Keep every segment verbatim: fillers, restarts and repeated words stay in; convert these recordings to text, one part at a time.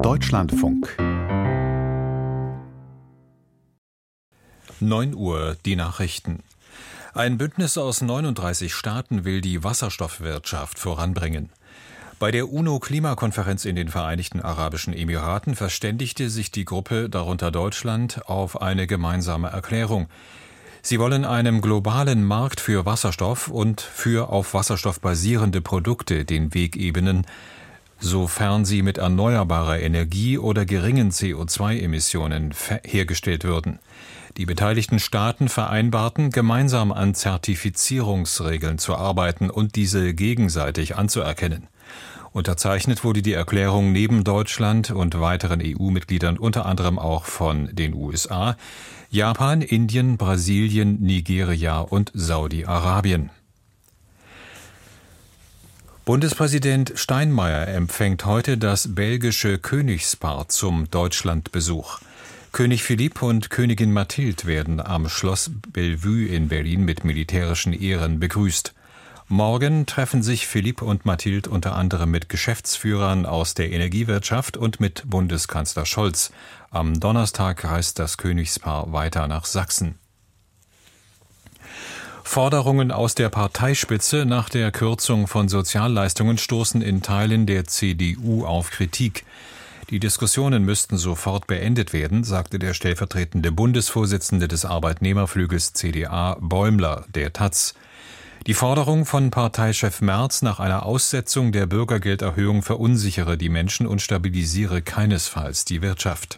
Deutschlandfunk. neun Uhr, die Nachrichten. Ein Bündnis aus neununddreißig Staaten will die Wasserstoffwirtschaft voranbringen. Bei der UNO-Klimakonferenz in den Vereinigten Arabischen Emiraten verständigte sich die Gruppe, darunter Deutschland, auf eine gemeinsame Erklärung. Sie wollen einem globalen Markt für Wasserstoff und für auf Wasserstoff basierende Produkte den Weg ebnen, sofern sie mit erneuerbarer Energie oder geringen C O zwei Emissionen hergestellt würden. Die beteiligten Staaten vereinbarten, gemeinsam an Zertifizierungsregeln zu arbeiten und diese gegenseitig anzuerkennen. Unterzeichnet wurde die Erklärung neben Deutschland und weiteren E U-Mitgliedern unter anderem auch von den U S A, Japan, Indien, Brasilien, Nigeria und Saudi-Arabien. Bundespräsident Steinmeier empfängt heute das belgische Königspaar zum Deutschlandbesuch. König Philipp und Königin Mathilde werden am Schloss Bellevue in Berlin mit militärischen Ehren begrüßt. Morgen treffen sich Philipp und Mathilde unter anderem mit Geschäftsführern aus der Energiewirtschaft und mit Bundeskanzler Scholz. Am Donnerstag reist das Königspaar weiter nach Sachsen. Forderungen aus der Parteispitze nach der Kürzung von Sozialleistungen stoßen in Teilen der C D U auf Kritik. Die Diskussionen müssten sofort beendet werden, sagte der stellvertretende Bundesvorsitzende des Arbeitnehmerflügels C D A, Bäumler, der Taz. Die Forderung von Parteichef Merz nach einer Aussetzung der Bürgergelderhöhung verunsichere die Menschen und stabilisiere keinesfalls die Wirtschaft.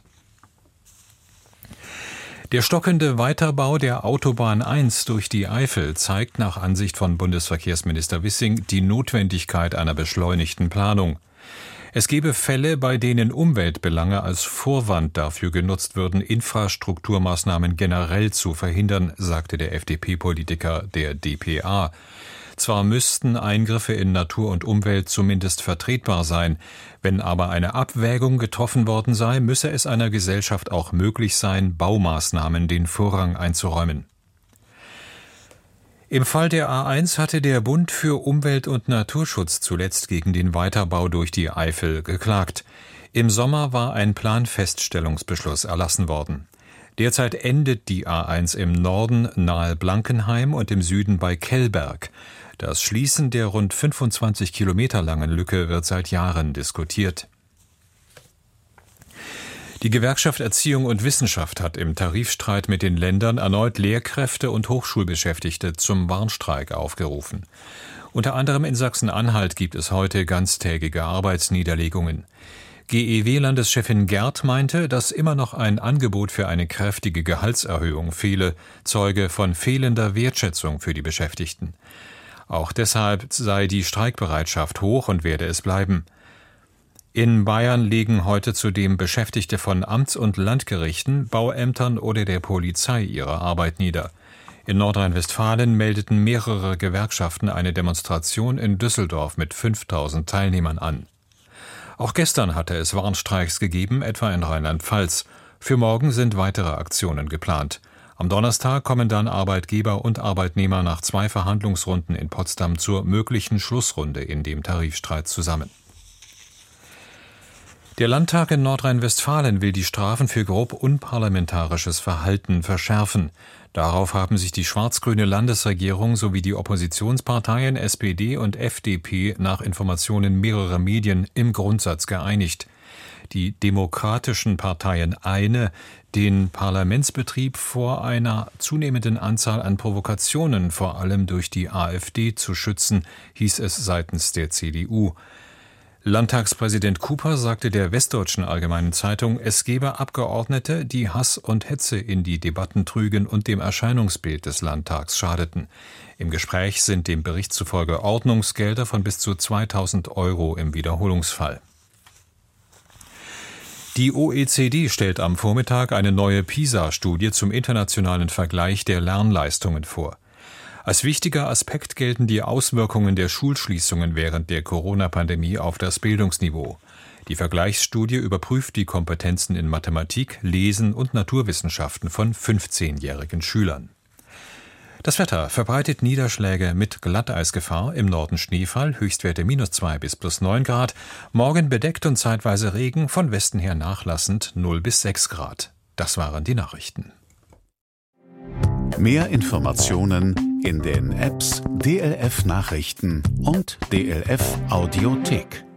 Der stockende Weiterbau der Autobahn eins durch die Eifel zeigt nach Ansicht von Bundesverkehrsminister Wissing die Notwendigkeit einer beschleunigten Planung. Es gebe Fälle, bei denen Umweltbelange als Vorwand dafür genutzt würden, Infrastrukturmaßnahmen generell zu verhindern, sagte der F D P-Politiker der D P A. Zwar müssten Eingriffe in Natur und Umwelt zumindest vertretbar sein, wenn aber eine Abwägung getroffen worden sei, müsse es einer Gesellschaft auch möglich sein, Baumaßnahmen den Vorrang einzuräumen. Im Fall der A eins hatte der Bund für Umwelt- und Naturschutz zuletzt gegen den Weiterbau durch die Eifel geklagt. Im Sommer war ein Planfeststellungsbeschluss erlassen worden. Derzeit endet die A eins im Norden nahe Blankenheim und im Süden bei Kellberg. Das Schließen der rund fünfundzwanzig Kilometer langen Lücke wird seit Jahren diskutiert. Die Gewerkschaft Erziehung und Wissenschaft hat im Tarifstreit mit den Ländern erneut Lehrkräfte und Hochschulbeschäftigte zum Warnstreik aufgerufen. Unter anderem in Sachsen-Anhalt gibt es heute ganztägige Arbeitsniederlegungen. G E W-Landeschefin Gerth meinte, dass immer noch ein Angebot für eine kräftige Gehaltserhöhung fehle, Zeuge von fehlender Wertschätzung für die Beschäftigten. Auch deshalb sei die Streikbereitschaft hoch und werde es bleiben. In Bayern legen heute zudem Beschäftigte von Amts- und Landgerichten, Bauämtern oder der Polizei ihre Arbeit nieder. In Nordrhein-Westfalen meldeten mehrere Gewerkschaften eine Demonstration in Düsseldorf mit fünftausend Teilnehmern an. Auch gestern hatte es Warnstreiks gegeben, etwa in Rheinland-Pfalz. Für morgen sind weitere Aktionen geplant. Am Donnerstag kommen dann Arbeitgeber und Arbeitnehmer nach zwei Verhandlungsrunden in Potsdam zur möglichen Schlussrunde in dem Tarifstreit zusammen. Der Landtag in Nordrhein-Westfalen will die Strafen für grob unparlamentarisches Verhalten verschärfen. Darauf haben sich die schwarz-grüne Landesregierung sowie die Oppositionsparteien S P D und F D P nach Informationen mehrerer Medien im Grundsatz geeinigt. Die demokratischen Parteien eine, den Parlamentsbetrieb vor einer zunehmenden Anzahl an Provokationen, vor allem durch die AfD, zu schützen, hieß es seitens der C D U. Landtagspräsident Cooper sagte der Westdeutschen Allgemeinen Zeitung, es gebe Abgeordnete, die Hass und Hetze in die Debatten trügen und dem Erscheinungsbild des Landtags schadeten. Im Gespräch sind dem Bericht zufolge Ordnungsgelder von bis zu zweitausend Euro im Wiederholungsfall. Die O E C D stellt am Vormittag eine neue PISA-Studie zum internationalen Vergleich der Lernleistungen vor. Als wichtiger Aspekt gelten die Auswirkungen der Schulschließungen während der Corona-Pandemie auf das Bildungsniveau. Die Vergleichsstudie überprüft die Kompetenzen in Mathematik, Lesen und Naturwissenschaften von fünfzehnjährigen Schülern. Das Wetter: verbreitet Niederschläge mit Glatteisgefahr, im Norden Schneefall, Höchstwerte minus zwei bis plus neun Grad. Morgen bedeckt und zeitweise Regen, von Westen her nachlassend null bis sechs Grad. Das waren die Nachrichten. Mehr Informationen in den Apps D L F Nachrichten und D L F Audiothek.